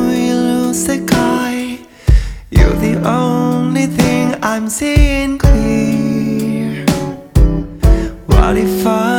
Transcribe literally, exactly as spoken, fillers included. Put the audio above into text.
we lose the sky, you're the only thing I'm seeing clear. What if I